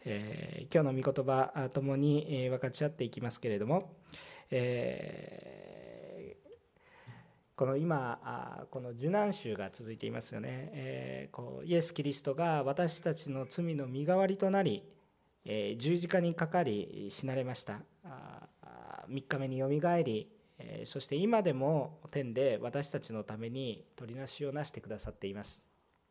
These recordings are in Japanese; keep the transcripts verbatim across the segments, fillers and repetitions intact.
えー、今日の御言葉ともに、えー、分かち合っていきますけれども、えー、この今この受難週が続いていますよね。えー、こうイエス・キリストが私たちの罪の身代わりとなり、えー、十字架にかかり死なれました。みっかめによみがえり、そして今でも天で私たちのために取りなしをなしてくださっています。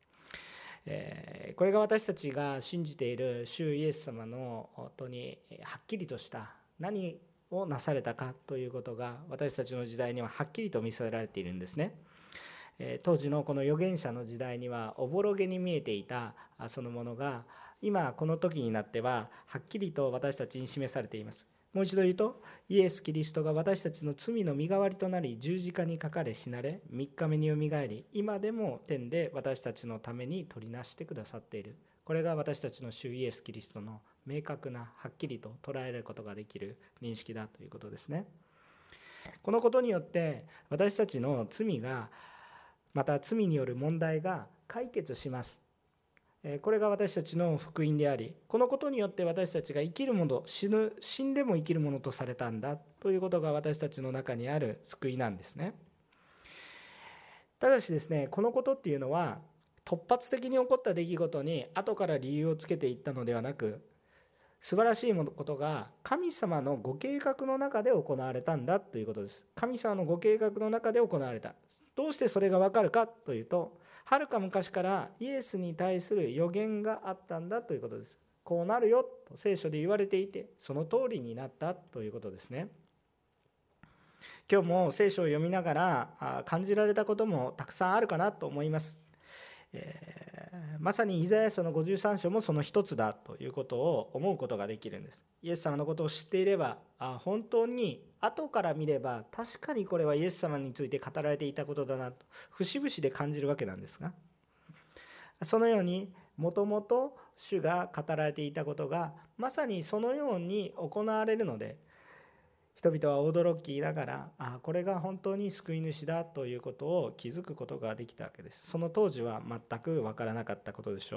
これが私たちが信じている主イエス様の本当にはっきりとした何をなされたかということが私たちの時代にははっきりと見せられているんですね。当時のこの預言者の時代にはおぼろげに見えていたそのものが今この時になってははっきりと私たちに示されています。もう一度言うと、イエス・キリストが私たちの罪の身代わりとなり十字架にかかれ死なれみっかめによみがえり今でも天で私たちのために取りなしてくださっている。これが私たちの主イエス・キリストの明確なはっきりと捉えることができる認識だということですね。このことによって私たちの罪がまた罪による問題が解決します。これが私たちの福音であり、このことによって私たちが生きるもの、死ぬ、死んでも生きるものとされたんだということが私たちの中にある救いなんですね。ただしですね、このことっていうのは突発的に起こった出来事に後から理由をつけていったのではなく、素晴らしいことが神様のご計画の中で行われたんだということです。神様のご計画の中で行われた。どうしてそれが分かるかというと、はるか昔からイエスに対する予言があったんだということです。こうなるよと聖書で言われていて、その通りになったということですね。今日も聖書を読みながら感じられたこともたくさんあるかなと思います。えー、まさにイザヤ書のごじゅうさん章もその一つだということを思うことができるんです。イエス様のことを知っていれば、あ本当に後から見れば確かにこれはイエス様について語られていたことだなと節々で感じるわけなんですが、そのようにもともと主が語られていたことがまさにそのように行われるので、人々は驚きながら、あこれが本当に救い主だということを気づくことができたわけです。その当時は全く分からなかったことでしょう。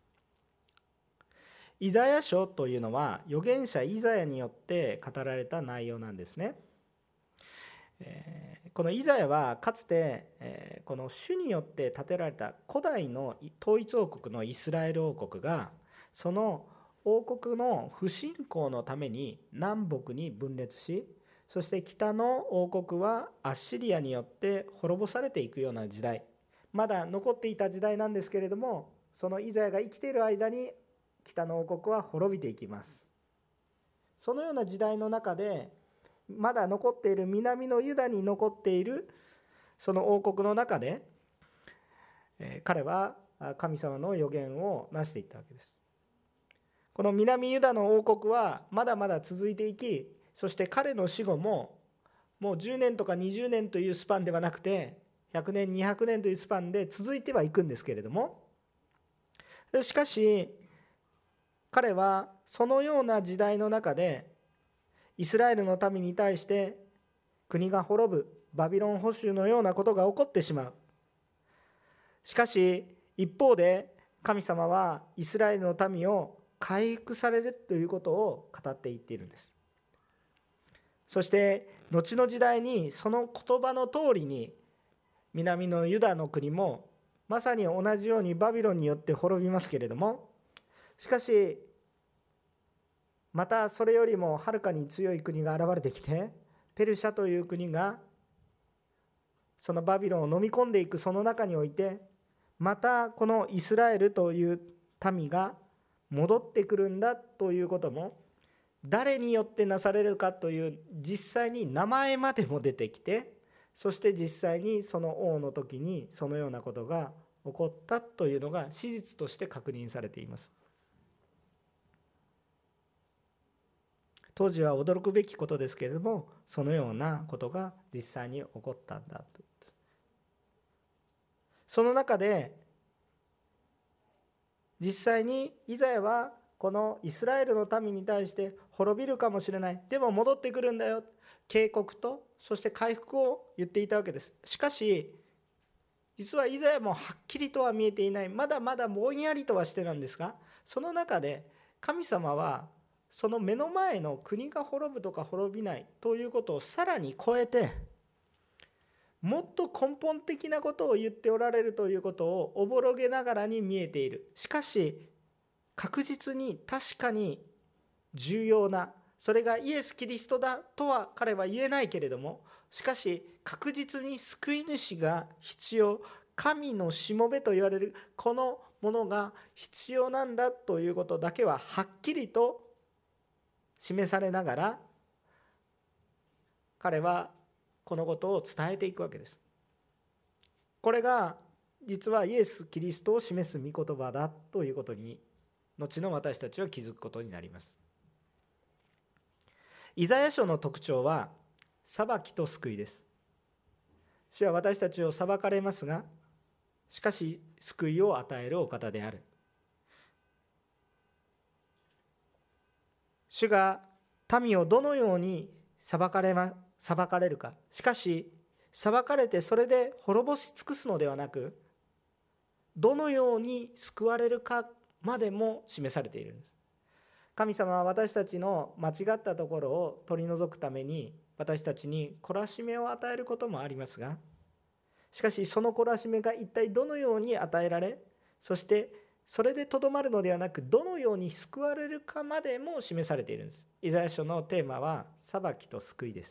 イザヤ書というのは預言者イザヤによって語られた内容なんですね。このイザヤはかつてこの主によって建てられた古代の統一王国のイスラエル王国がその王国の不信仰のために南北に分裂し、そして北の王国はアッシリアによって滅ぼされていくような時代、まだ残っていた時代なんですけれども、そのイザヤが生きている間に北の王国は滅びていきます。そのような時代の中でまだ残っている南のユダに残っているその王国の中で彼は神様の予言をなしていったわけです。この南ユダの王国はまだまだ続いていき、そして彼の死後ももうじゅうねんとかにじゅうねんというスパンではなくてひゃくねんにひゃくねんというスパンで続いてはいくんですけれども、しかし彼はそのような時代の中でイスラエルの民に対して国が滅ぶバビロン捕囚のようなことが起こってしまう。しかし一方で神様はイスラエルの民を回復されるということを語っていっているんです。そして後の時代にその言葉の通りに南のユダの国もまさに同じようにバビロンによって滅びますけれども、しかしまたそれよりもはるかに強い国が現れてきて、ペルシャという国がそのバビロンを飲み込んでいくその中において、またこのイスラエルという民が戻ってくるんだということも、誰によってなされるかという実際に名前までも出てきて、そして実際にその王の時にそのようなことが起こったというのが史実として確認されています。当時は驚くべきことですけれども、そのようなことが実際に起こったんだと。その中で実際にイザヤはこのイスラエルの民に対して滅びるかもしれない、でも戻ってくるんだよ、警告とそして回復を言っていたわけです。しかし実はイザヤもはっきりとは見えていない、まだまだぼんやりとはしてなんですが、その中で神様はその目の前の国が滅ぶとか滅びないということをさらに超えて、もっと根本的なことを言っておられるということをおぼろげながらに見えている。しかし確実に確かに重要な、それがイエス・キリストだとは彼は言えないけれども、しかし確実に救い主が必要、神のしもべと言われるこのものが必要なんだということだけははっきりと示されながら、彼はこのことを伝えていくわけです。これが実はイエス・キリストを示す御言葉だということに後の私たちは気づくことになります。イザヤ書の特徴は裁きと救いです。主は私たちを裁かれますが、しかし救いを与えるお方である。主が民をどのように裁かれま、裁かれるか。しかし裁かれてそれで滅ぼし尽くすのではなく、どのように救われるかまでも示されているんです。神様は私たちの間違ったところを取り除くために私たちに懲らしめを与えることもありますが、しかしその懲らしめが一体どのように与えられ、そしてそれでとどまるのではなく、どのように救われるかまでも示されているんです。イザヤ書のテーマは裁きと救いです。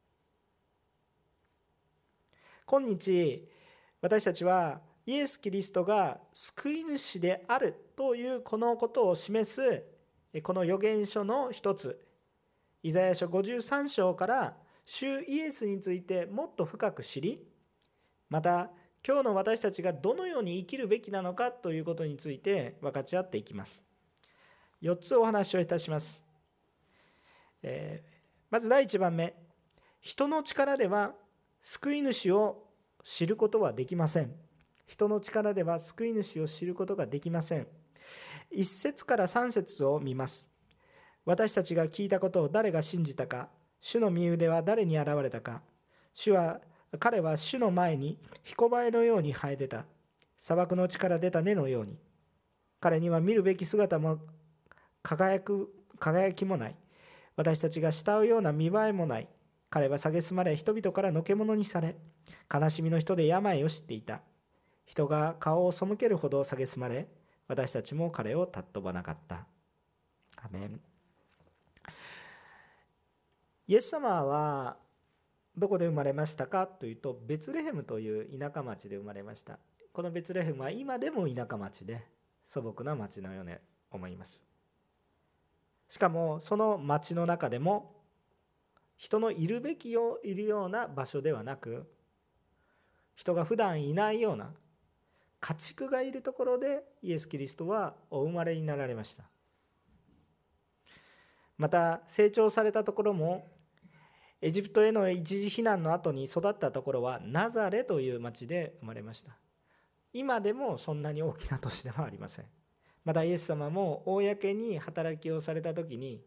今日私たちはイエス・キリストが救い主であるというこのことを示すこの預言書の一つ、イザヤ書ごじゅうさん章から主イエスについてもっと深く知り、また今日の私たちがどのように生きるべきなのかということについて分かち合っていきます。よっつお話をいたします。えー、まずだいいちばんめ、人の力では救い主を知ることはできません。人の力では救い主を知ることができません。いっ節からさん節を見ます。私たちが聞いたことを誰が信じたか、主の御腕は誰に現れたか。主は彼は主の前に彦バエのように生え出た。砂漠の地から出た根のように。彼には見るべき姿も輝く輝きもない。私たちが慕うような見栄えもない。彼は蔑まれ、人々からのけ者にされ、悲しみの人で病を知っていた。人が顔を背けるほど蔑まれ、私たちも彼を尊ばなかった。アメン。イエス様はどこで生まれましたかというと、ベツレヘムという田舎町で生まれました。このベツレヘムは今でも田舎町で素朴な町のように思います。しかもその町の中でも人のいるべきよいるような場所ではなく、人が普段いないような家畜がいるところでイエス・キリストはお生まれになられました。また成長されたところも、エジプトへの一時避難の後に育ったところはナザレという町で生まれました。今でもそんなに大きな都市ではありません。またイエス様も公に働きをされた時に、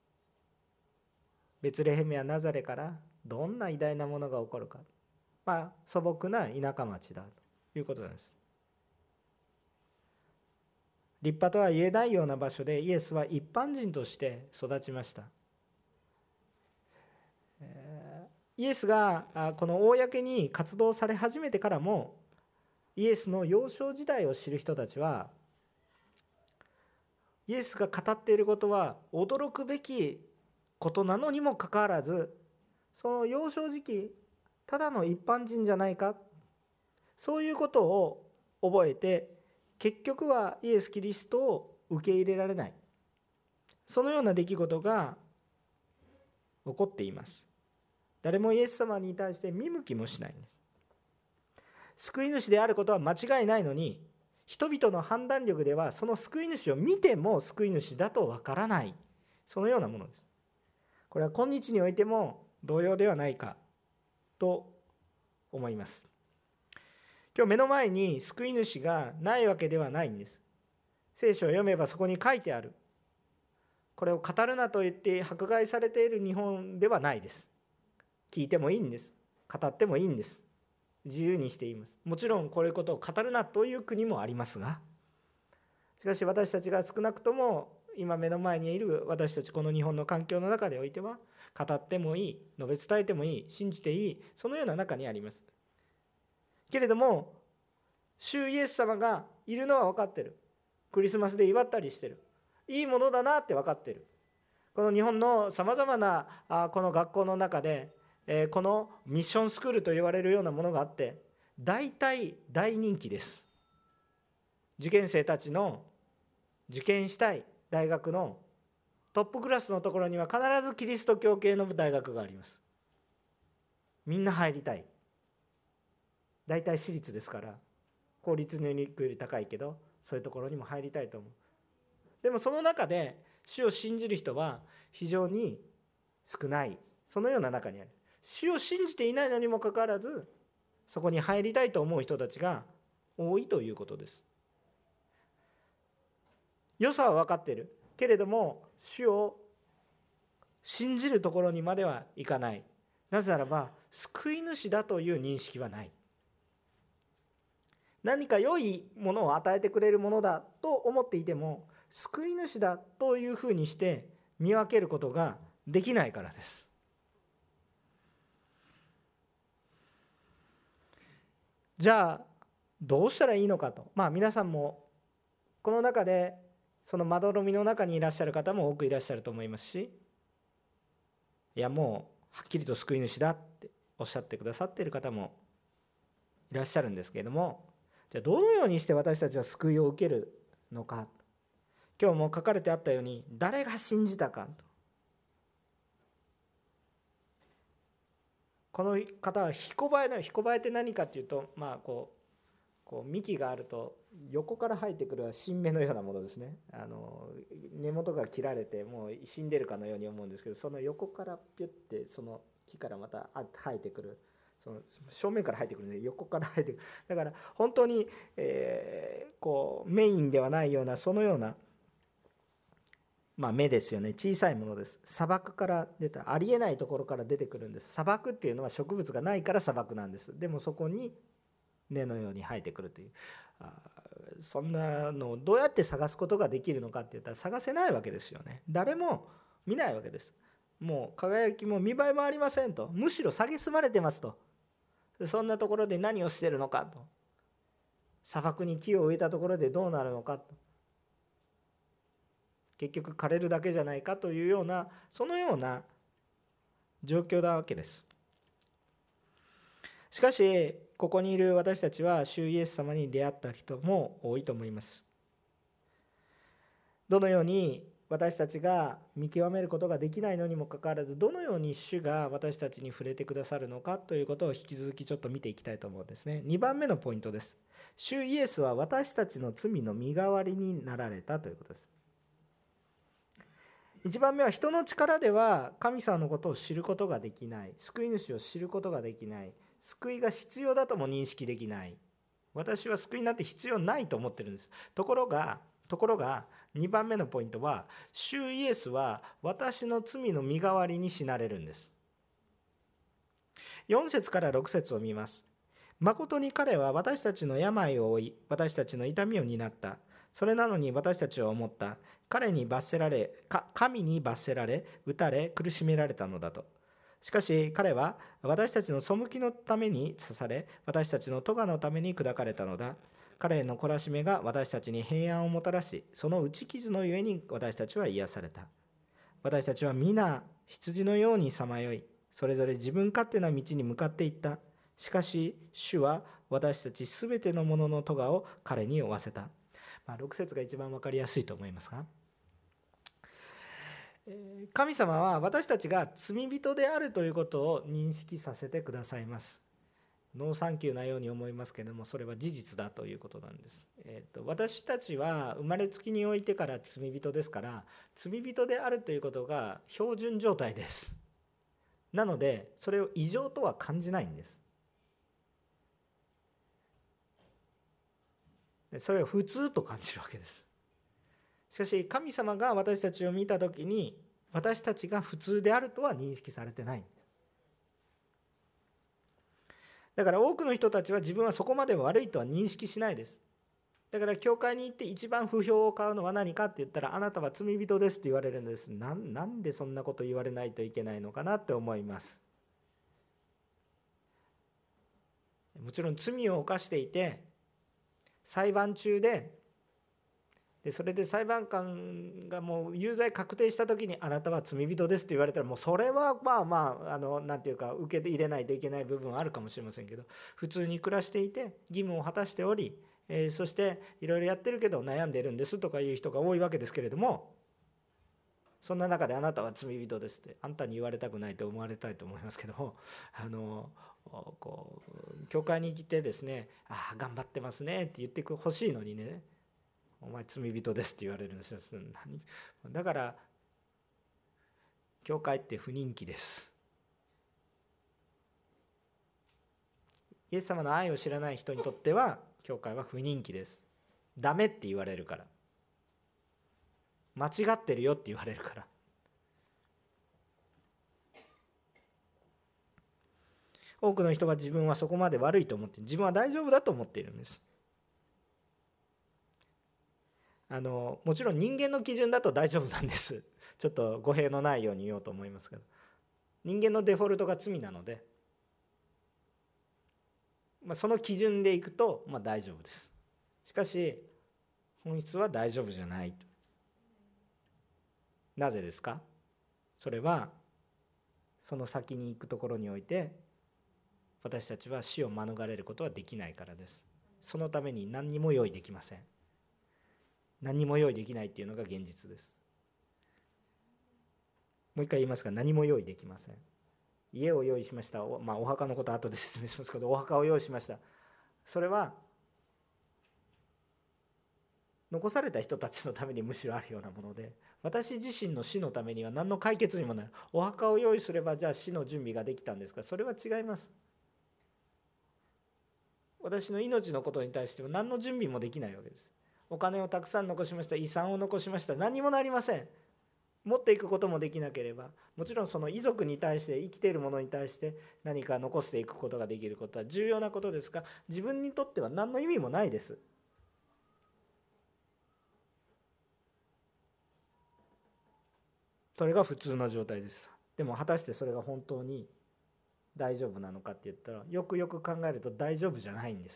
ベツレヘムやナザレからどんな偉大なものが起こるか、まあ素朴な田舎町だということなんです。立派とは言えないような場所でイエスは一般人として育ちました。イエスがこの公に活動され始めてからも、イエスの幼少時代を知る人たちは、イエスが語っていることは驚くべきことなのにもかかわらず、その幼少時期ただの一般人じゃないか、そういうことを覚えて、結局はイエス・キリストを受け入れられない、そのような出来事が起こっています。誰もイエス様に対して見向きもしないんです。救い主であることは間違いないのに、人々の判断力ではその救い主を見ても救い主だとわからない、そのようなものです。これは今日においても同様ではないかと思います。今日目の前に救い主がないわけではないんです。聖書を読めばそこに書いてある。これを語るなと言って迫害されている日本ではないです。聞いてもいいんです。語ってもいいんです。自由にしています。もちろんこういうことを語るなという国もありますが、しかし私たちが少なくとも今目の前にいる私たちこの日本の環境の中でおいては、語ってもいい、述べ伝えてもいい、信じていい、そのような中にあります。けれども主イエス様がいるのは分かってる。クリスマスで祝ったりしてる。いいものだなって分かってる。この日本のさまざまなこの学校の中で、このミッションスクールと言われるようなものがあって、大体大人気です。受験生たちの受験したい大学のトップクラスのところには必ずキリスト教系の大学があります。みんな入りたい。大体私立ですから公立のより高いけど、そういうところにも入りたいと思う。でもその中で主を信じる人は非常に少ない、そのような中にある。主を信じていないのにもかかわらずそこに入りたいと思う人たちが多いということです。良さは分かっているけれども、主を信じるところにまではいかない。なぜならば救い主だという認識はない。何か良いものを与えてくれるものだと思っていても、救い主だというふうにして見分けることができないからです。じゃあどうしたらいいのかと、まあ皆さんもこの中でそのまどろみの中にいらっしゃる方も多くいらっしゃると思いますし、いやもうはっきりと救い主だっておっしゃってくださっている方もいらっしゃるんですけれども、じゃあどのようにして私たちは救いを受けるのか。今日も書かれてあったように、誰が信じたかと。この方はひこばえの、ひこばえって何かっていうと、まあこうこう幹があると横から生えてくる新芽のようなものですね。あの根元が切られてもう死んでるかのように思うんですけど、その横からピュッてその木からまた生えてくる、その正面から生えてくるんで横から生えてくる。だから本当に、えー、こうメインではないようなそのような、まあ、芽ですよね。小さいものです。砂漠から出た、ありえないところから出てくるんです。砂漠っていうのは植物がないから砂漠なんです。でもそこに根のように生えてくるという、あそんなのをどうやって探すことができるのかって言ったら探せないわけですよね。誰も見ないわけです。もう輝きも見栄えもありませんと、むしろ蔑まれてますと。そんなところで何をしてるのかと、砂漠に木を植えたところでどうなるのかと、結局枯れるだけじゃないかというような、そのような状況なわけです。しかしここにいる私たちは主イエス様に出会った人も多いと思います。どのように私たちが見極めることができないのにもかかわらず、どのように主が私たちに触れてくださるのかということを引き続きちょっと見ていきたいと思うんですね。にばんめのポイントです。主イエスは私たちの罪の身代わりになられたということです。いちばんめは、人の力では神様のことを知ることができない、救い主を知ることができない、救いが必要だとも認識できない、私は救いなんて必要ないと思ってるんです。ところがところがにばんめのポイントは、主イエスは私の罪の身代わりに死なれるんです。よん節からろく節を見ます。誠に彼は私たちの病を負い、私たちの痛みを担った。それなのに私たちは思った。彼に罰せられ、神に罰せられ、打たれ、苦しめられたのだと。しかし彼は私たちの背きのために刺され、私たちの咎のために砕かれたのだ。彼の懲らしめが私たちに平安をもたらし、その打ち傷のゆえに私たちは癒された。私たちは皆羊のようにさまよい、それぞれ自分勝手な道に向かっていった。しかし主は私たちすべてのものの咎を彼に負わせた。まあ、ろく節が一番分かりやすいと思いますが、神様は私たちが罪人であるということを認識させてくださいます。ノーサンキューなように思いますけれども、それは事実だということなんです。えーと、私たちは生まれつきにおいてから罪人ですから、罪人であるということが標準状態です。なのでそれを異常とは感じないんです。それを普通と感じるわけです。しかし神様が私たちを見たときに、私たちが普通であるとは認識されてないんです。だから多くの人たちは自分はそこまで悪いとは認識しないです。 だから教会に行って一番不評を買うのは何かって言ったら、あなたは罪人ですって言われるんです。な ん, なんでそんなこと言われないといけないのかなって思います。もちろん罪を犯していて裁判中で、でそれで裁判官がもう有罪確定した時にあなたは罪人ですって言われたら、もうそれはまあまあ、あのなんていうか受け入れないといけない部分はあるかもしれませんけど、普通に暮らしていて義務を果たしており、えー、そしていろいろやってるけど悩んでるんですとかいう人が多いわけですけれども、そんな中であなたは罪人ですってあんたに言われたくないと思われたいと思いますけども、あのこう教会に来てですね、ああ頑張ってますねって言ってほしいのにね、お前罪人ですって言われるんですよ。何だから教会って不人気です。イエス様の愛を知らない人にとっては教会は不人気です。ダメって言われるから、間違ってるよって言われるから。多くの人は自分はそこまで悪いと思って、自分は大丈夫だと思っているんです。あのもちろん人間の基準だと大丈夫なんです。ちょっと語弊のないように言おうと思いますけど、人間のデフォルトが罪なので、まあ、その基準でいくとまあ大丈夫です。しかし本質は大丈夫じゃないと。なぜですか？それはその先に行くところにおいて私たちは死を免れることはできないからです。そのために何にも用意できません。何にも用意できないっていうのが現実です。もう一回言いますが、何も用意できません。家を用意しました。お、まあ、お墓のことは後で説明しますけど、お墓を用意しました。それは残された人たちのためにむしろあるようなもので、私自身の死のためには何の解決にもなる。お墓を用意すればじゃあ死の準備ができたんですか？それは違います。私の命のことに対しては何の準備もできないわけです。お金をたくさん残しました、遺産を残しました、何もなりません。持っていくこともできなければ、もちろんその遺族に対して、生きている者に対して何か残していくことができることは重要なことですが、自分にとっては何の意味もないです。それが普通の状態です。でも果たしてそれが本当に大丈夫なのかって言ったら、よくよく考えると大丈夫じゃないんです。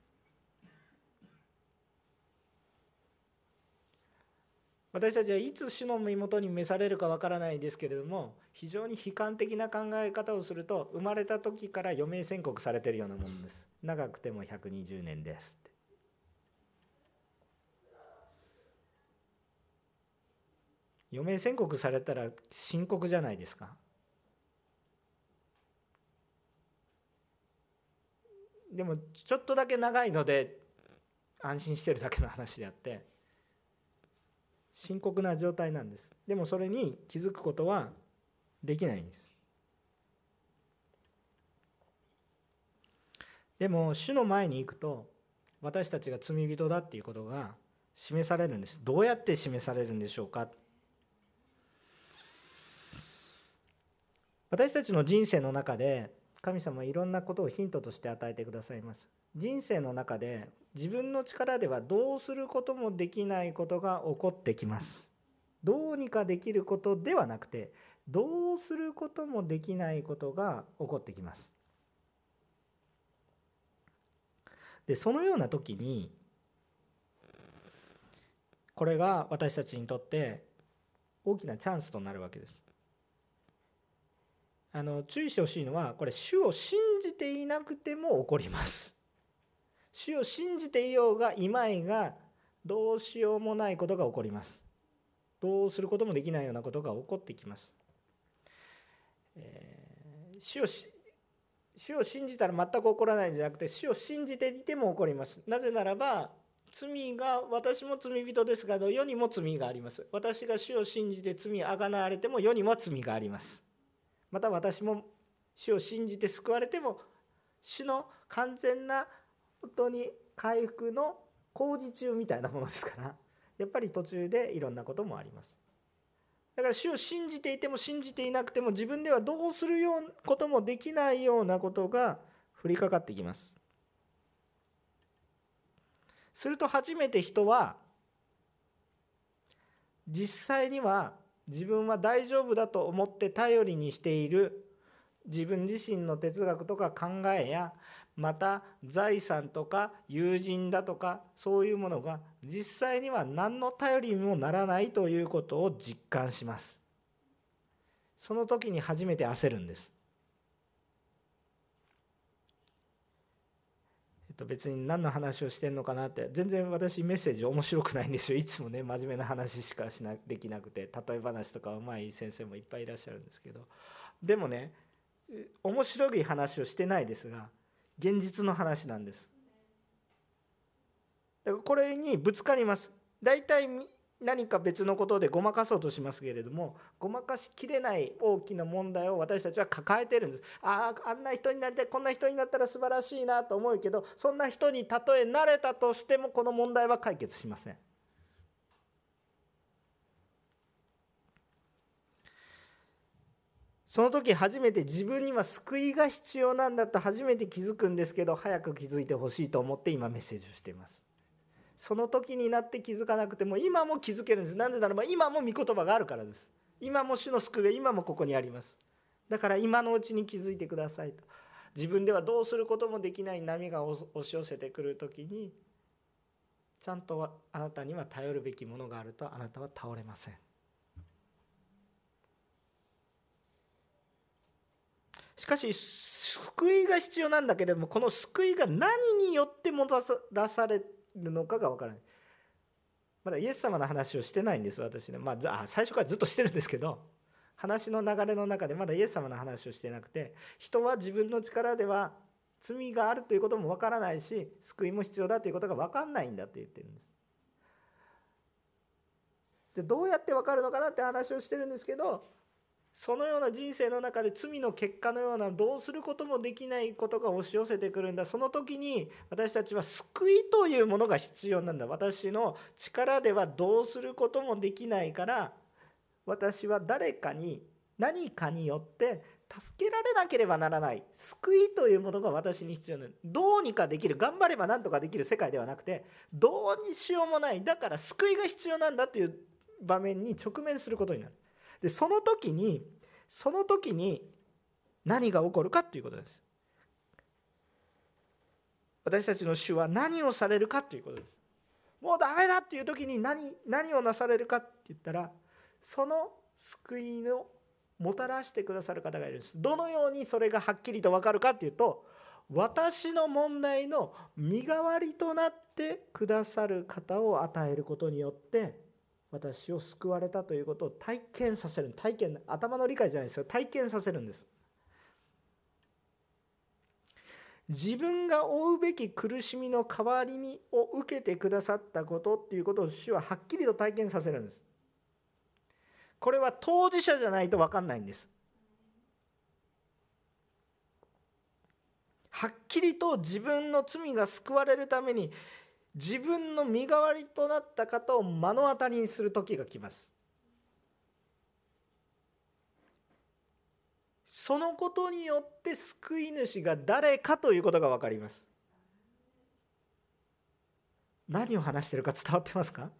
私たちはいつ主の身元に召されるかわからないですけれども、非常に悲観的な考え方をすると、生まれた時から余命宣告されているようなものです。長くてもひゃくにじゅうねんですって。余命宣告されたら深刻じゃないですか。でもちょっとだけ長いので安心してるだけの話であって、深刻な状態なんです。でもそれに気づくことはできないんです。でも主の前に行くと、私たちが罪人だっていうことが示されるんです。どうやって示されるんでしょうか。私たちの人生の中で神様はいろんなことをヒントとして与えてくださいます。人生の中で自分の力ではどうすることもできないことが起こってきます。どうにかできることではなくて、どうすることもできないことが起こってきます。で、そのような時に、これが私たちにとって大きなチャンスとなるわけです。あの注意してほしいのは、これ主を信じていなくても起こります。主を信じていようがいまいが、どうしようもないことが起こります。どうすることもできないようなことが起こってきます。えー、主を主を信じたら全く起こらないんじゃなくて、主を信じていても起こります。なぜならば、罪が、私も罪人ですが、世にも罪があります。私が主を信じて罪あがなわれても世にも罪があります。また私も主を信じて救われても、主の完全な本当に回復の工事中みたいなものですから、やっぱり途中でいろんなこともあります。だから主を信じていても信じていなくても、自分ではどうするようなこともできないようなことが降りかかってきます。 すると初めて人は実際には自分は大丈夫だと思って頼りにしている自分自身の哲学とか考えや、また財産とか友人だとかそういうものが実際には何の頼りにもならないということを実感します。その時に初めて焦るんです。えっと、別に何の話をしてんのかなって、全然私メッセージ面白くないんですよ。いつもね、真面目な話しかしなできなくて、例え話とかうまい先生もいっぱいいらっしゃるんですけど、でもね、面白い話をしてないですが、現実の話なんです。だからこれにぶつかります。だいたい何か別のことでごまかそうとしますけれども、ごまかしきれない大きな問題を私たちは抱えているんです。ああ、あんな人になりたい、こんな人になったら素晴らしいなと思うけど、そんな人にたとえなれたとしてもこの問題は解決しません。その時初めて自分には救いが必要なんだと初めて気づくんですけど、早く気づいてほしいと思って今メッセージをしています。その時になって気づかなくても今も気づけるんです。なぜならば今も御言葉があるからです。今も主の救いが今もここにあります。だから今のうちに気づいてくださいと。自分ではどうすることもできない波が押し寄せてくる時に、ちゃんとあなたには頼るべきものがあるとあなたは倒れません。しかし救いが必要なんだけれども、この救いが何によってもたらされるのかが分からない。まだイエス様の話をしてないんです私ね。まあ最初からずっとしてるんですけど、話の流れの中でまだイエス様の話をしてなくて、人は自分の力では罪があるということも分からないし、救いも必要だということが分かんないんだと言ってるんです。じゃあどうやって分かるのかなって話をしてるんですけど、そのような人生の中で罪の結果のようなどうすることもできないことが押し寄せてくるんだ。その時に私たちは救いというものが必要なんだ。私の力ではどうすることもできないから、私は誰かに何かによって助けられなければならない。救いというものが私に必要なんだ。どうにかできる、頑張れば何とかできる世界ではなくて、どうにしようもない。だから救いが必要なんだという場面に直面することになる。でその時にその時に何が起こるかということです。私たちの主は何をされるかということです。もうダメだっていう時に 何, 何をなされるかって言ったら、その救いをもたらしてくださる方がいるんです。どのようにそれがはっきりと分かるかというと、私の問題の身代わりとなってくださる方を与えることによって私を救われたということを体験させる。体験、頭の理解じゃないですよ。体験させるんです。自分が負うべき苦しみの代わりにを受けてくださったことっていうことを主ははっきりと体験させるんです。これは当事者じゃないと分かんないんです。はっきりと自分の罪が救われるために自分の身代わりとなった方を目の当たりにする時が来ます。そのことによって救い主が誰かということが分かります。何を話しているか伝わってますか？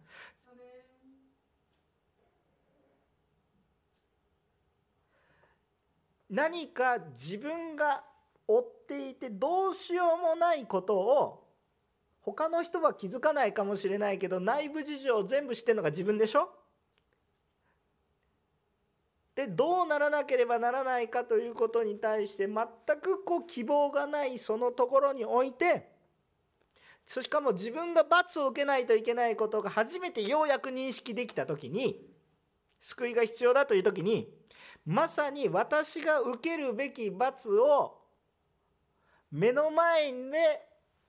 何か自分が負っていてどうしようもないことを他の人は気づかないかもしれないけど、内部事情を全部知ってるのが自分でしょ。でどうならなければならないかということに対して全くこう希望がないそのところにおいて、しかも自分が罰を受けないといけないことが初めてようやく認識できた時に、救いが必要だという時に、まさに私が受けるべき罰を目の前で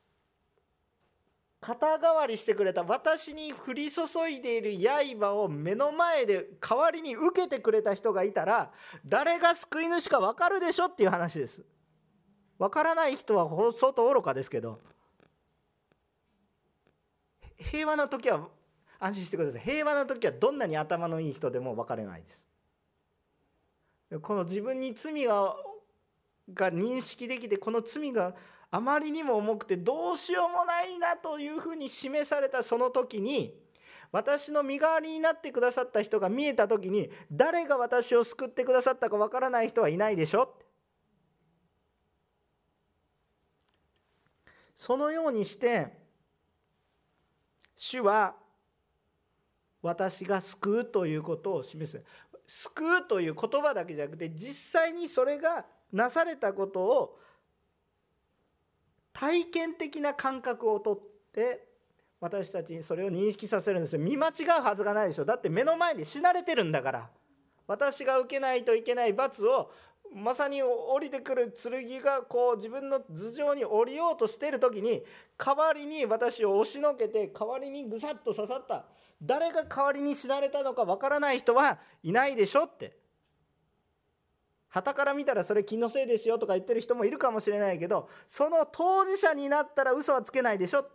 肩代わりしてくれた、私に降り注いでいる刃を目の前で代わりに受けてくれた人がいたら、誰が救い主か分かるでしょっていう話です。分からない人は相当愚かですけど、平和な時は安心してください。平和な時はどんなに頭のいい人でも分かれないです。この自分に罪がが認識できて、この罪があまりにも重くてどうしようもないなというふうに示されたその時に、私の身代わりになってくださった人が見えた時に、誰が私を救ってくださったかわからない人はいないでしょ。そのようにして主は私が救うということを示す。救うという言葉だけじゃなくて、実際にそれがなされたことを体験的な感覚をとって私たちにそれを認識させるんですよ。見間違うはずがないでしょ。だって目の前で死なれてるんだから。私が受けないといけない罰を、まさに降りてくる剣がこう自分の頭上に降りようとしている時に、代わりに私を押しのけて代わりにぐさっと刺さった、誰が代わりに死なれたのかわからない人はいないでしょって。傍から見たらそれ気のせいですよとか言ってる人もいるかもしれないけど、その当事者になったら嘘はつけないでしょって。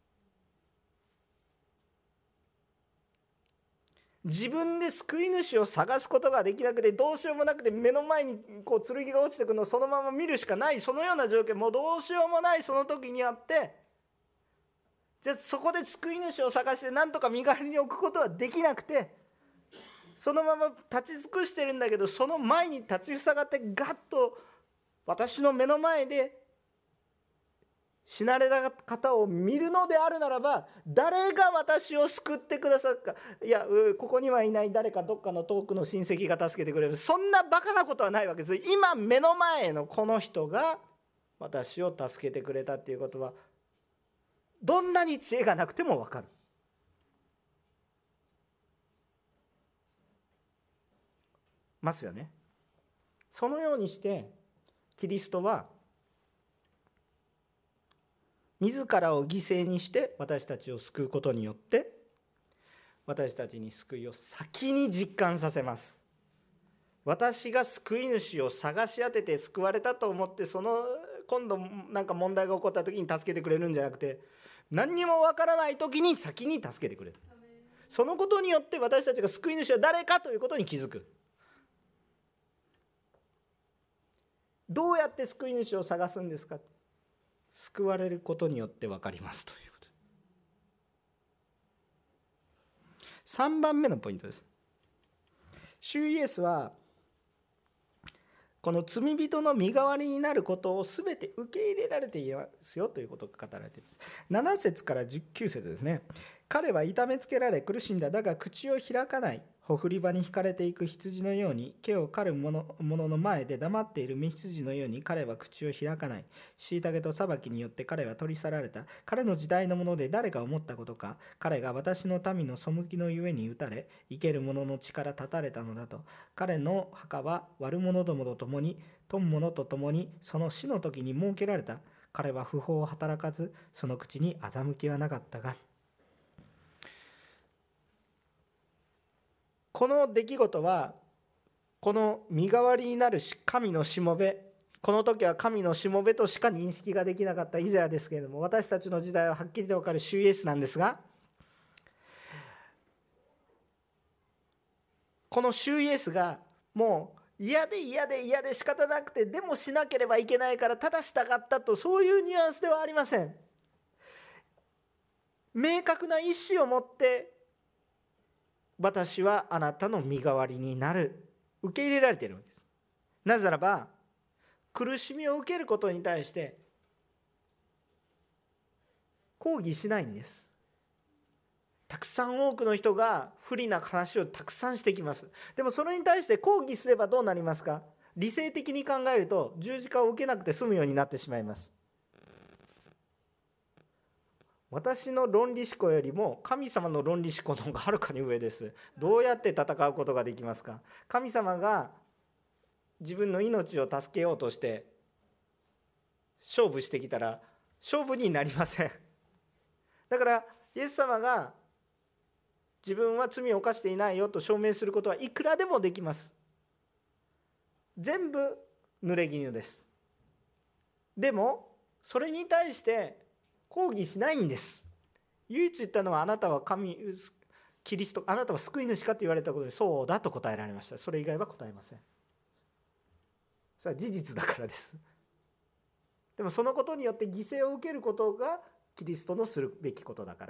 自分で救い主を探すことができなくて、どうしようもなくて、目の前にこう剣が落ちてくるのをそのまま見るしかない、そのような状況、もうどうしようもないその時にあって、じゃあそこで救い主を探して何とか身代わりに置くことはできなくて、そのまま立ち尽くしてるんだけど、その前に立ちふさがってガッと私の目の前で死なれた方を見るのであるならば、誰が私を救ってくださるか、いやここにはいない誰かどっかの遠くの親戚が助けてくれる、そんなバカなことはないわけです。今目の前のこの人が私を助けてくれたっていうことは、どんなに知恵がなくても分かる。ますよね。そのようにしてキリストは自らを犠牲にして私たちを救うことによって、私たちに救いを先に実感させます。私が救い主を探し当てて救われたと思って、その今度なんか問題が起こった時に助けてくれるんじゃなくて、何にもわからない時に先に助けてくれる。そのことによって私たちが救い主は誰かということに気づく。どうやって救い主を探すんですか。救われることによって分かりますということ。さんばんめのポイントです。主イエスはこの罪人の身代わりになることを全て受け入れられていますよということが語られています。なな節からじゅうきゅう節ですね。彼は痛めつけられ苦しんだ。だが口を開かない。ほふり場に引かれていく羊のように、毛を刈る者の前で黙っている雌羊のように彼は口を開かない。虐げと裁きによって彼は取り去られた。彼の時代のもので誰が思ったことか。彼が私の民の背きのゆえに打たれ、生ける者の力断たれたのだと。彼の墓は悪者どもと共に、富む者と共にその死の時に設けられた。彼は不法を働かず、その口に欺きはなかったが。この出来事は、この身代わりになる神のしもべ、この時は神のしもべとしか認識ができなかったイザヤですけれども、私たちの時代ははっきりと分かる主イエスなんですが、この主イエスがもう嫌で嫌で嫌で仕方なくて、でもしなければいけないからただしたかったと、そういうニュアンスではありません。明確な意思を持って、私はあなたの身代わりになる、受け入れられているのです。なぜならば、苦しみを受けることに対して抗議しないんです。たくさん多くの人が不利な話をたくさんしてきます。でもそれに対して抗議すればどうなりますか。理性的に考えると十字架を受けなくて済むようになってしまいます。私の論理思考よりも神様の論理思考の方がはるかに上です。どうやって戦うことができますか。神様が自分の命を助けようとして勝負してきたら勝負になりません。だからイエス様が自分は罪を犯していないよと証明することはいくらでもできます。全部濡れ衣です。でもそれに対して抗議しないんです。唯一言ったのは、あなたは神キリスト、あなたは救い主かと言われたことにそうだと答えられました。それ以外は答えません。 それは事実だからです。でもそのことによって犠牲を受けることがキリストのするべきことだから、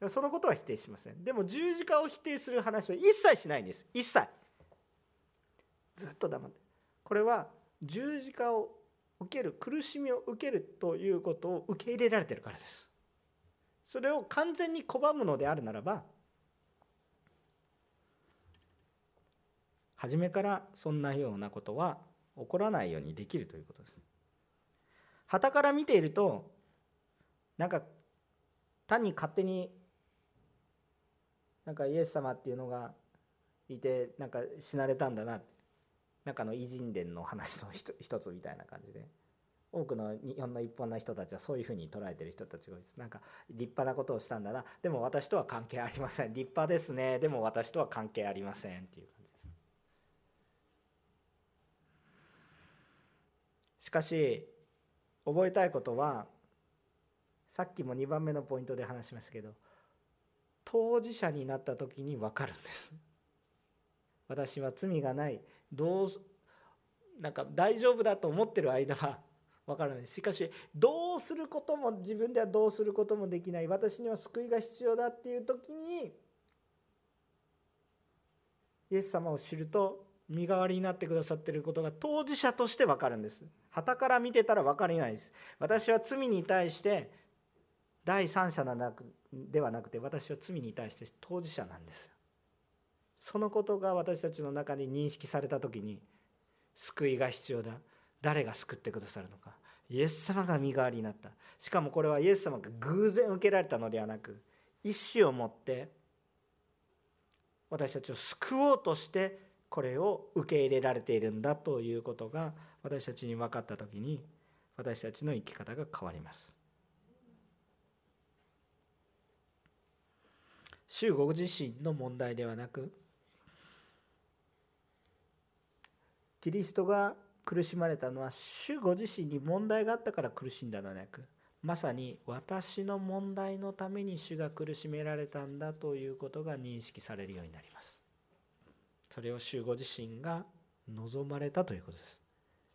そのことは否定しません。でも十字架を否定する話は一切しないんです。一切。ずっと黙って。これは十字架を受ける、苦しみを受けるということを受け入れられているからです。それを完全に拒むのであるならば、初めからそんなようなことは起こらないようにできるということです。傍から見ていると、なんか単に勝手になんかイエス様っていうのがいて、なんか死なれたんだな、なんかの偉人伝の話の一つみたいな感じで、多くの日本の一般の人たちはそういうふうに捉えている人たちが多いです。なんか立派なことをしたんだな、でも私とは関係ありません。立派ですね、でも私とは関係ありませんっていう感じです。しかし覚えたいことは、さっきもにばんめのポイントで話しましたけど、当事者になった時に分かるんです。私は罪がない、どうなんか大丈夫だと思ってる間は分からない。しかしどうすることも、自分ではどうすることもできない、私には救いが必要だっていう時にイエス様を知ると、身代わりになってくださっていることが当事者として分かるんです。傍から見てたら分かりないです。私は罪に対して第三者ではなくて、私は罪に対して当事者なんです。そのことが私たちの中に認識されたときに、救いが必要だ、誰が救ってくださるのか、イエス様が身代わりになった。しかもこれはイエス様が偶然受けられたのではなく、意思を持って私たちを救おうとしてこれを受け入れられているんだということが私たちに分かったときに、私たちの生き方が変わります。主ご自身の問題ではなく、キリストが苦しまれたのは主ご自身に問題があったから苦しんだのではなく、まさに私の問題のために主が苦しめられたんだということが認識されるようになります。それを主ご自身が望まれたということです。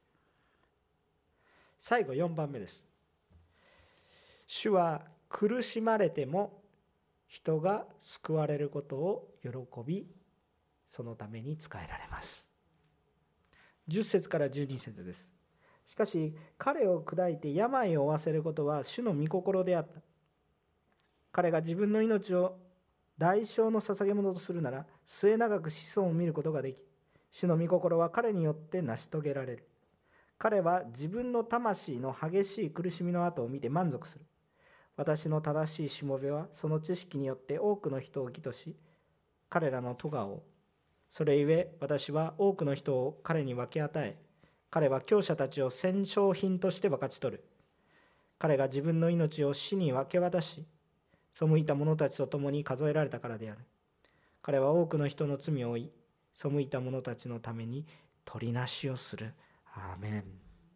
最後よんばんめです。主は苦しまれても人が救われることを喜び、そのために仕えられます。じゅっ節からじゅうに節です。しかし彼を砕いて病を負わせることは主の御心であった。彼が自分の命を代償の捧げ物とするなら、末永く子孫を見ることができ、主の御心は彼によって成し遂げられる。彼は自分の魂の激しい苦しみの後を見て満足する。私の正しいしもべはその知識によって多くの人を義とし、彼らの咎を、それゆえ私は多くの人を彼に分け与え、彼は強者たちを戦勝品として分かち取る。彼が自分の命を死に分け渡し、背いた者たちと共に数えられたからである。彼は多くの人の罪を負い、背いた者たちのために取りなしをする。アーメン。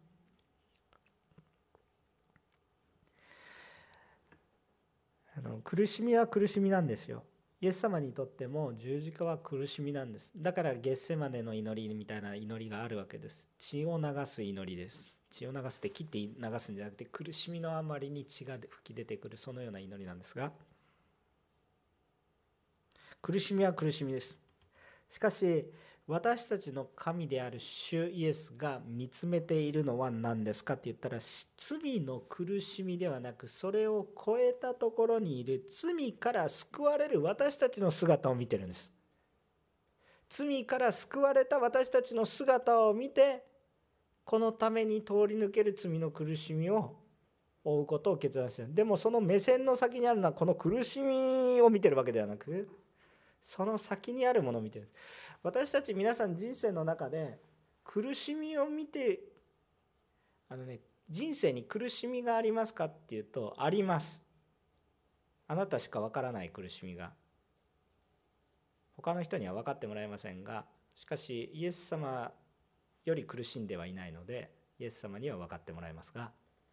あの苦しみは苦しみなんですよ。イエス様にとっても十字架は苦しみなんです。だからゲッセマネの祈りみたいな祈りがあるわけです。血を流す祈りです。血を流すって切って流すんじゃなくて、苦しみのあまりに血が吹き出てくる、そのような祈りなんですが、苦しみは苦しみです。しかし私たちの神である主イエスが見つめているのは何ですかって言ったら、罪の苦しみではなく、それを超えたところにいる罪から救われる私たちの姿を見てるんです。罪から救われた私たちの姿を見て、このために通り抜ける罪の苦しみを負うことを決断している。でもその目線の先にあるのはこの苦しみを見てるわけではなく、その先にあるものを見てるんです。私たち皆さん人生の中で苦しみを見て、あのね、人生に苦しみがありますかっていうと、あります。あなたしかわからない苦しみが、他の人には分かってもらえませんが、しかしイエス様より苦しんではいないので、イエス様には分かってもらえますが、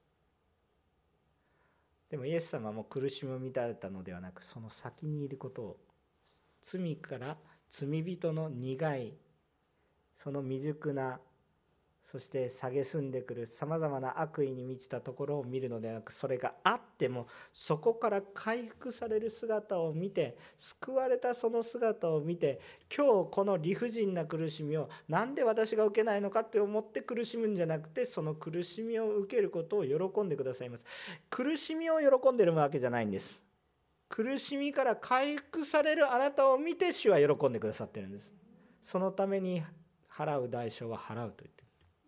でもイエス様も苦しみを見られたのではなく、その先にいることを、罪から罪人の苦いその未熟なそして蔑んでくるさまざまな悪意に満ちたところを見るのではなく、それがあってもそこから回復される姿を見て、救われたその姿を見て、今日この理不尽な苦しみをなんで私が受けないのかって思って苦しむんじゃなくて、その苦しみを受けることを喜んでくださいます。苦しみを喜んでるわけじゃないんです。苦しみから回復されるあなたを見て主は喜んでくださってるんです。そのために払う代償は払うと言ってる。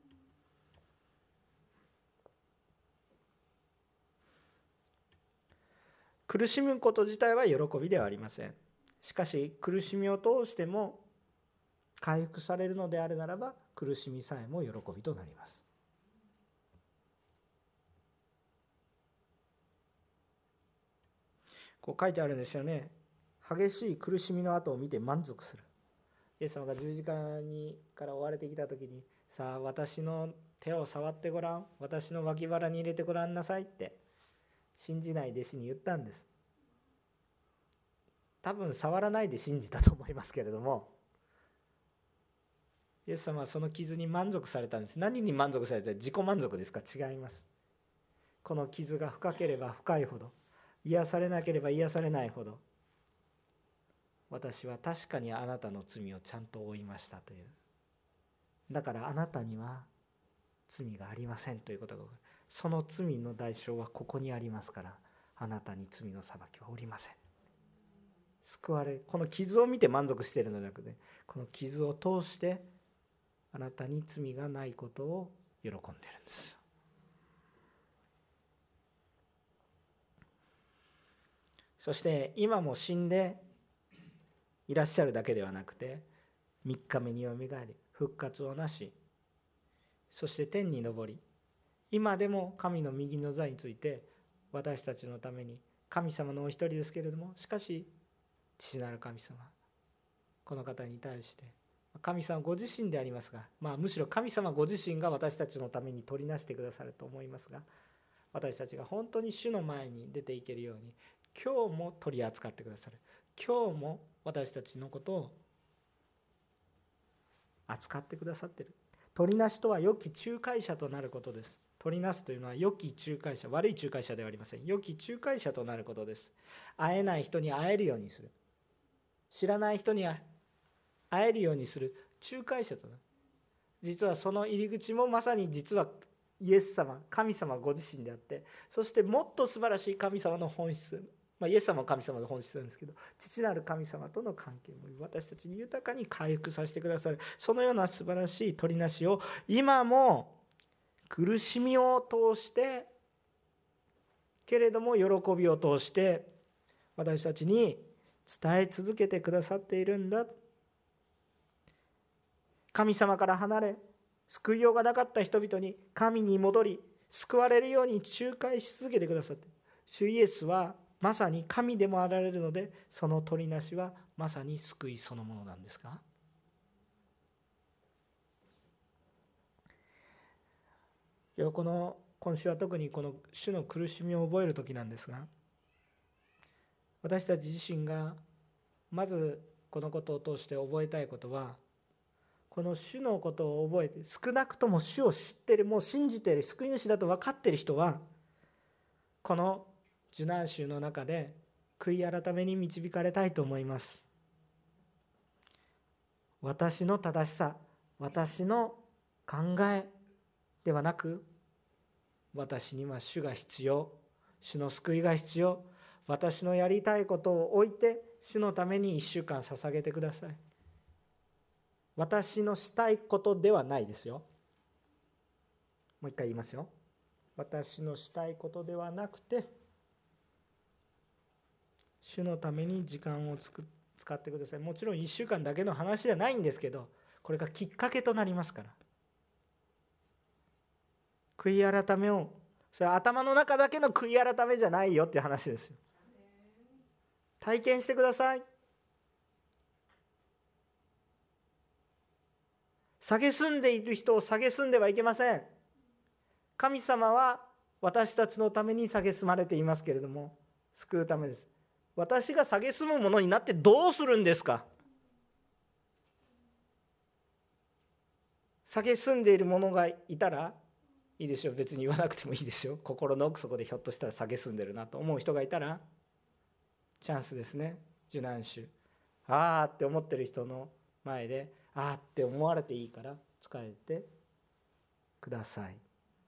苦しむこと自体は喜びではありません。しかし苦しみを通しても回復されるのであるならば、苦しみさえも喜びとなります。こう書いてあるんですよね。激しい苦しみの後を見て満足する。イエス様が十字架にから追われてきた時に、さあ私の手を触ってごらん、私の脇腹に入れてごらんなさいって信じない弟子に言ったんです。多分触らないで信じたと思いますけれども、イエス様はその傷に満足されたんです。何に満足された？自己満足ですか？違います。この傷が深ければ深いほど、癒されなければ癒されないほど、私は確かにあなたの罪をちゃんと負いましたという、だからあなたには罪がありませんということが、その罪の代償はここにありますから、あなたに罪の裁きはおりません。救われ、この傷を見て満足しているのではなくて、この傷を通してあなたに罪がないことを喜んでいるんです。そして今も死んでいらっしゃるだけではなくて、みっかめによみがえり復活をなし、そして天に昇り、今でも神の右の座について私たちのために、神様のお一人ですけれども、しかし父なる神様、この方に対して神様ご自身でありますが、まあ、むしろ神様ご自身が私たちのために取りなしてくださると思いますが、私たちが本当に主の前に出ていけるように、今日も取り扱ってくださる。今日も私たちのことを扱ってくださっている。取りなしとは良き仲介者となることです。取りなすというのは良き仲介者、悪い仲介者ではありません。良き仲介者となることです。会えない人に会えるようにする。知らない人に会えるようにする仲介者となる。実はその入り口もまさに実はイエス様、神様ご自身であって、そしてもっと素晴らしい神様の本質、まあ、イエス様は神様の本質なんですけど、父なる神様との関係も私たちに豊かに回復させてくださる、そのような素晴らしい取りなしを今も苦しみを通してけれども喜びを通して私たちに伝え続けてくださっているんだ。神様から離れ救いようがなかった人々に神に戻り救われるように仲介し続けてくださって、主イエスはまさに神でもあられるので、その取りなしはまさに救いそのものなんですが、今日この今週は特にこの主の苦しみを覚える時なんですが、私たち自身がまずこのことを通して覚えたいことは、この主のことを覚えて、少なくとも主を知っている、もう信じている、救い主だと分かっている人は、この受難週の中で悔い改めに導かれたいと思います。私の正しさ、私の考えではなく、私には主が必要、主の救いが必要、私のやりたいことを置いて主のために一週間捧げてください。私のしたいことではないですよ。もう一回言いますよ。私のしたいことではなくて、主のために時間をつく使ってください。もちろんいっしゅうかんだけの話じゃないんですけど、これがきっかけとなりますから。悔い改めを、それは頭の中だけの悔い改めじゃないよっていう話ですよ。体験してください。蔑んでいる人を蔑んではいけません。神様は私たちのために蔑まれていますけれども、救うためです。私が蔑むものになってどうするんですか。 蔑んでいる者がいたらいいでしょう。別に言わなくてもいいですよ。心の奥底でひょっとしたら蔑んでるなと思う人がいたらチャンスですね。受難週、あーって思ってる人の前であーって思われていいから使えてください。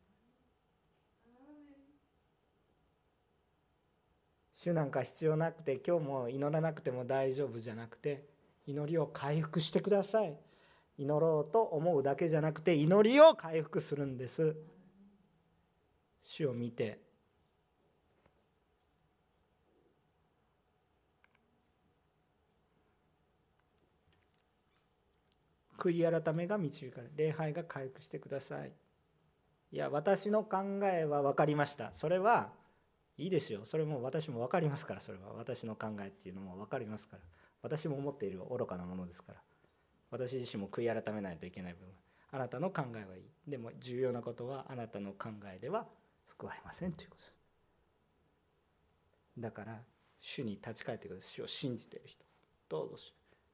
主なんか必要なくて今日も祈らなくても大丈夫じゃなくて、祈りを回復してください。祈ろうと思うだけじゃなくて祈りを回復するんです。主を見て悔い改めが導かれ、礼拝が回復してください。いや私の考えは分かりました、それはいいですよ。それも私も分かりますから、それは私の考えっていうのも分かりますから、私も思っている愚かなものですから、私自身も悔い改めないといけない部分、あなたの考えはいい。でも重要なことはあなたの考えでは救われませんということです。だから主に立ち返ってください。主を信じている人、どうぞ主。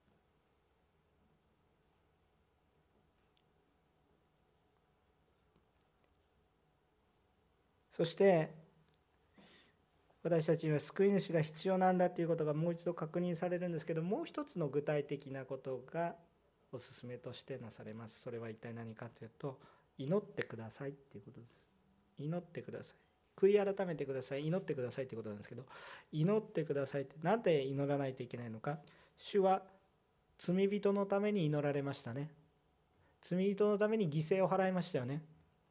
そして私たちには救い主が必要なんだということがもう一度確認されるんですけど、もう一つの具体的なことがお勧めとしてなされます。それは一体何かというと、祈ってくださいということです。祈ってください、悔い改めてください、祈ってくださいということなんですけど、祈ってくださいってなんで祈らないといけないのか。主は罪人のために祈られましたね。罪人のために犠牲を払いましたよね。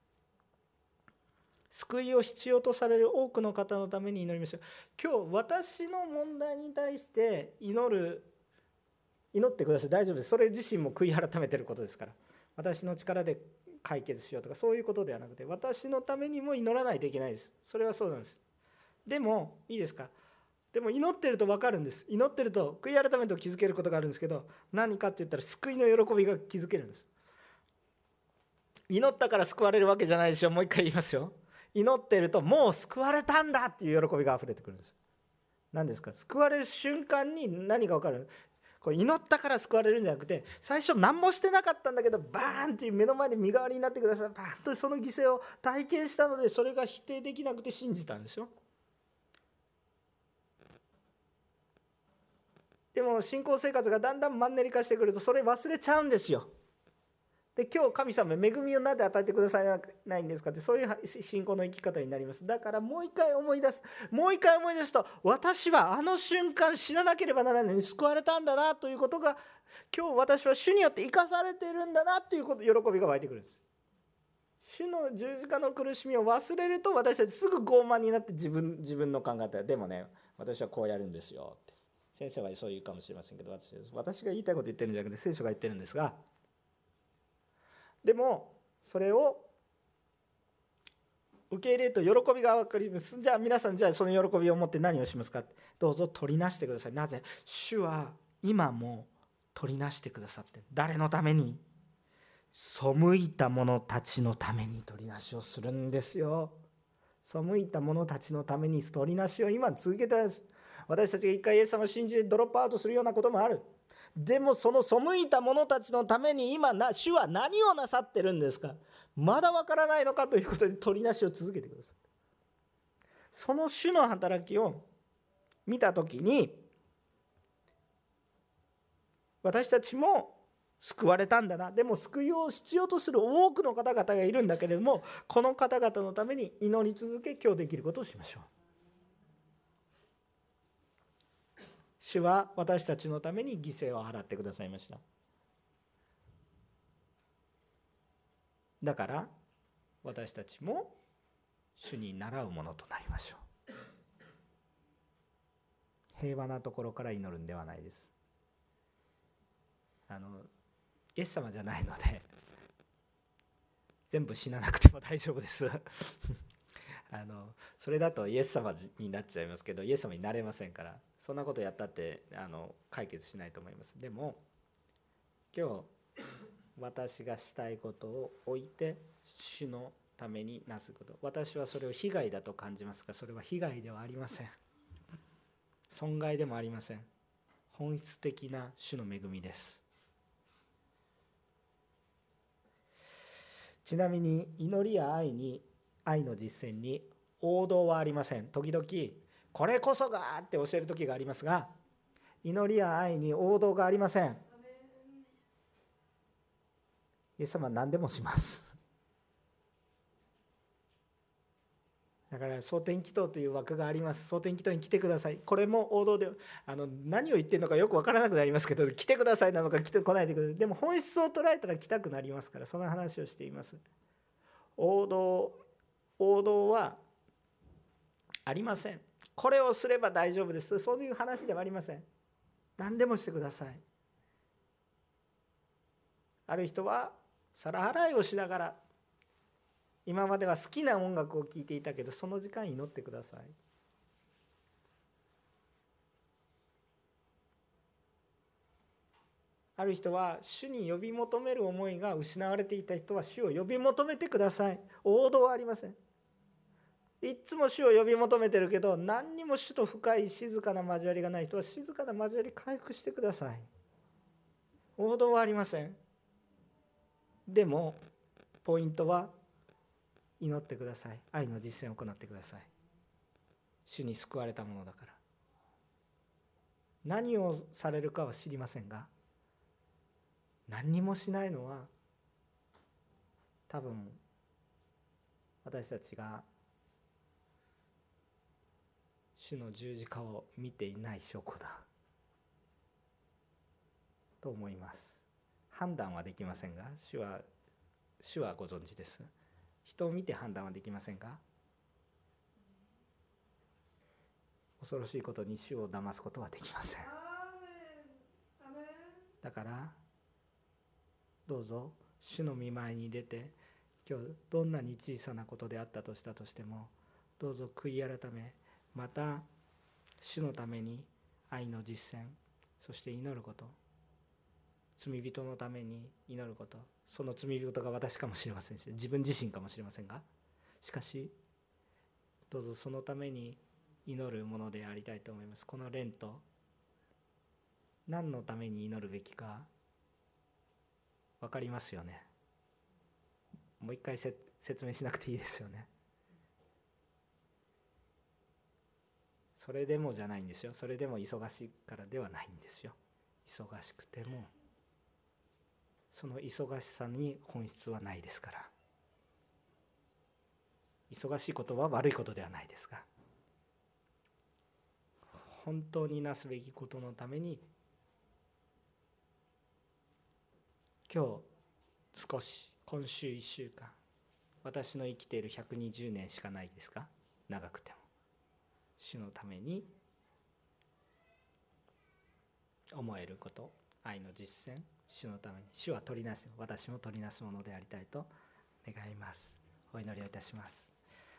救いを必要とされる多くの方のために祈りました。今日私の問題に対して祈る、祈ってください、大丈夫です。それ自身も悔い改めてることですから、私の力で解決しようとかそういうことではなくて、私のためにも祈らないといけないです。それはそうなんです。でもいいですか、でも祈ってると分かるんです。祈ってると悔い改めると気づけることがあるんですけど、何かって言ったら救いの喜びが気づけるんです。祈ったから救われるわけじゃないですよ。もう一回言いますよ。祈っているともう救われたんだっていう喜びがあふれてくるんです。何ですか、救われる瞬間に何が分かる。これ祈ったから救われるんじゃなくて、最初何もしてなかったんだけどバーンっていう目の前で身代わりになってください、バーンとその犠牲を体験したので、それが否定できなくて信じたんでしょ。でも信仰生活がだんだんマンネリ化してくるとそれ忘れちゃうんですよ。で今日神様恵みをなぜ与えてくださらないんですかって、そういう信仰の生き方になります。だからもう一回思い出す、もう一回思い出すと、私はあの瞬間死ななければならないのに救われたんだなということが、今日私は主によって生かされているんだなということ、喜びが湧いてくるんです。主の十字架の苦しみを忘れると、私たちすぐ傲慢になって自分自分の考え方でもね、私はこうやるんですよって、先生はそう言うかもしれませんけど、私私が言いたいこと言ってるんじゃなくて聖書が言ってるんですが、でもそれを受け入れると喜びが分かります。じゃあ皆さん、じゃあその喜びを持って何をしますか。どうぞ取りなしてください。なぜ。主は今も取りなしてくださって、誰のために。背いた者たちのために取りなしをするんですよ。背いた者たちのために取りなしを今続けておられます。私たちが一回イエス様を信じてドロップアウトするようなこともある。でもその背いた者たちのために今な主は何をなさってるんですか。まだわからないのかということで取りなしを続けてください。その主の働きを見たときに、私たちも救われたんだな。でも救いを必要とする多くの方々がいるんだけれども、この方々のために祈り続け、今日できることをしましょう。主は私たちのために犠牲を払ってくださいました。だから私たちも主に倣うものとなりましょう。平和なところから祈るんではないです。あのイエス様じゃないので全部死ななくても大丈夫ですあのそれだとイエス様になっちゃいますけど、イエス様になれませんから、そんなことやったってあの解決しないと思います。でも今日私がしたいことを置いて主のためになすこと、私はそれを被害だと感じますが、それは被害ではありません。損害でもありません。本質的な主の恵みです。 ちなみに祈りや愛に愛の実践に王道はありません。時々これこそがって教える時がありますが、祈りや愛に王道がありません。イエス様は何でもします。だから蒼天祈祷という枠があります。蒼天祈祷に来てください。これも王道で、あの何を言ってるのかよく分からなくなりますけど、来てくださいなのか来てこないでください。でも本質を捉えたら来たくなりますから、その話をしています。王道、王道はありません。これをすれば大丈夫です。そういう話ではありません。何でもしてください。ある人は皿洗いをしながら、今までは好きな音楽を聴いていたけど、その時間祈ってください。ある人は主に呼び求める思いが失われていた人は主を呼び求めてください。王道はありません。いつも主を呼び求めてるけど、何にも主と深い静かな交わりがない人は静かな交わり回復してください。王道はありません。でもポイントは祈ってください。愛の実践を行ってください。主に救われたものだから。何をされるかは知りませんが、何にもしないのは多分私たちが主の十字架を見ていない証拠だと思います。判断はできませんが、主は主はご存知です。人を見て判断はできませんが、恐ろしいことに主を騙すことはできません。だからどうぞ主の御前に出て、今日どんなに小さなことであったとしたとしても、どうぞ悔い改め、また主のために愛の実践、そして祈ること、罪人のために祈ること、その罪人が私かもしれませんし、自分自身かもしれませんが、しかしどうぞそのために祈るものでありたいと思います。このレント、何のために祈るべきか分かりますよね。もう一回せ説明しなくていいですよね。それでもじゃないんですよ。それでも忙しいからではないんですよ。忙しくてもその忙しさに本質はないですから。忙しいことは悪いことではないですが、本当になすべきことのために、今日少し、今週いっしゅうかん、私の生きているひゃくにじゅうねんしかないですか、長くても主のために思えること、愛の実践、主のために、主は取りなす、私も取りなすものでありたいと願います。お祈りをいたします。